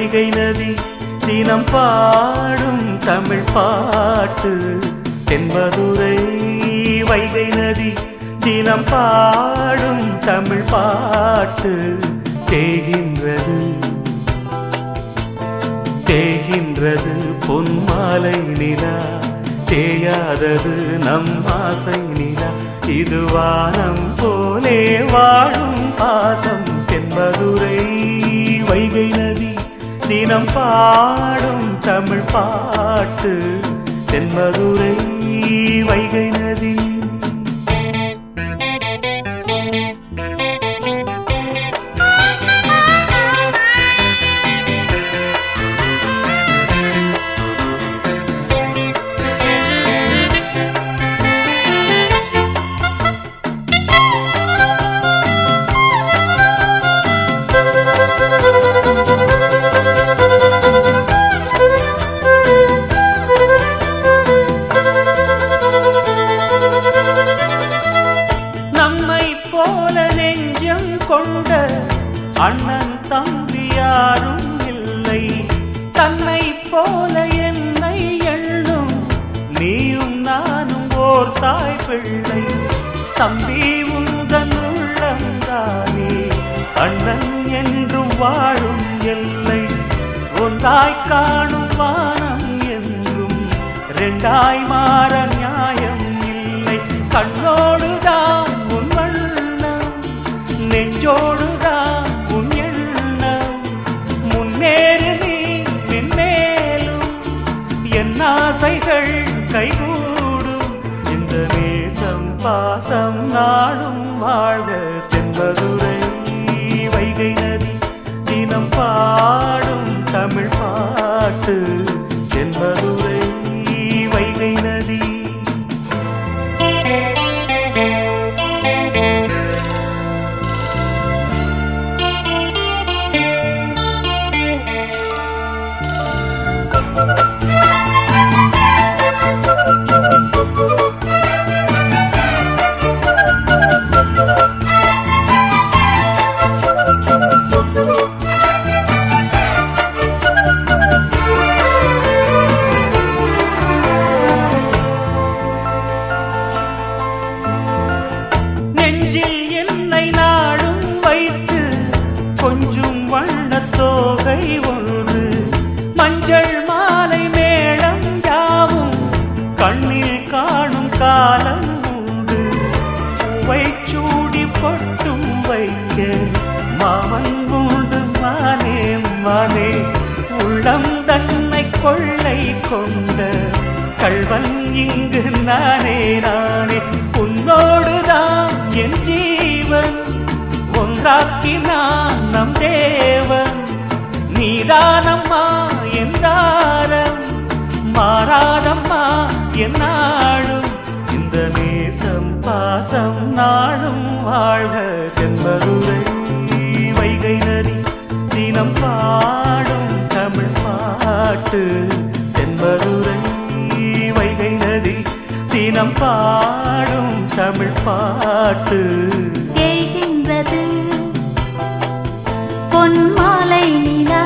வைகை நதி தினம் பாடும் தமிழ் பாட்டு. தென்மதுரை வைகை நதி தினம் பாடும் தமிழ் பாட்டு. தேகின்றது தேகின்றது பொன்மாலை நிலா, தேயாதது நம் ஆசை நிலா. இது வானம் போலே வாழும் பாசம். தென்மதுரை வைகை நதி தினம் பாடும் தமிழ் பாட்டு. தென்மதுரை வைகை நதி. கொண்ட அண்ணன் தம்பி யாரும் இல்லை, தன்னை போல என்னை எண்ணும் நீயும் நானும் ஓர் தாய் பிள்ளை. தம்பி உந்தன் உள்ளந்தானே அண்ணன் என்றும் வாழும் எல்லை. ஒன்றாய் காணும் வானம் என்றும் இரண்டாய் மாற நியாயம் இல்லை. கண்ணோடுதான் உன் வண்ணம், நெஞ்சோடுதான் உன் எண்ணம். முன்னேறு நீ மென்மேலும், என் ஆசைகள் கைகூடும். இந்த நேசம் பாசம் நாடும் வாழ்க. தென்மதுரை வைகை நதி தினம் பாடும் தமிழ் பாட்டு. தென்மதுரை வைகை நதி. நெஞ்சில் என்னை நாடும் வைத்து கொஞ்சம் வண்ணத்தோகை ஒன்று, மஞ்சள் மாலை மேளம் யாவும் கண்ணில் காணும் காலம் உண்டு. பூவை சூடி பொட்டும் வைக்க மாமன் உண்டு மானே மானே. உள்ளம் தன்னை கொள்ளை கொண்ட கள்வன் இங்கு நானே நானே. உன்னோடுதான் என் ஜீவன், ஒன்றாக்கினான் நம் தேவன். நீதானம்மா என் தாரம், மாறாதம்மா என் நாடும். இந்த நேசம் பாசம் நாடும் வாழ்க. தென்மதுரை வைகை நதி தினம் பாடும் தமிழ் பாட்டு. தென்மதுரை வைகை நதி தினம் பாடும் தமிழ் பாட்டு. தேகின்றது பொன்மாலை நிலா,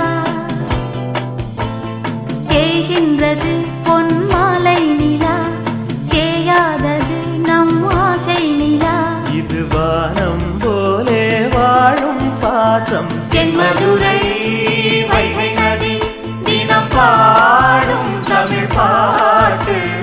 தேகின்றது பொன்மாலை நிலா. தேயாதது நம் ஆசை நிலா. இது வானம் போலே வாழும் பாசம். தென்மதுரை வைகை நதி தினம் பாடும் தமிழ் பாட்டு.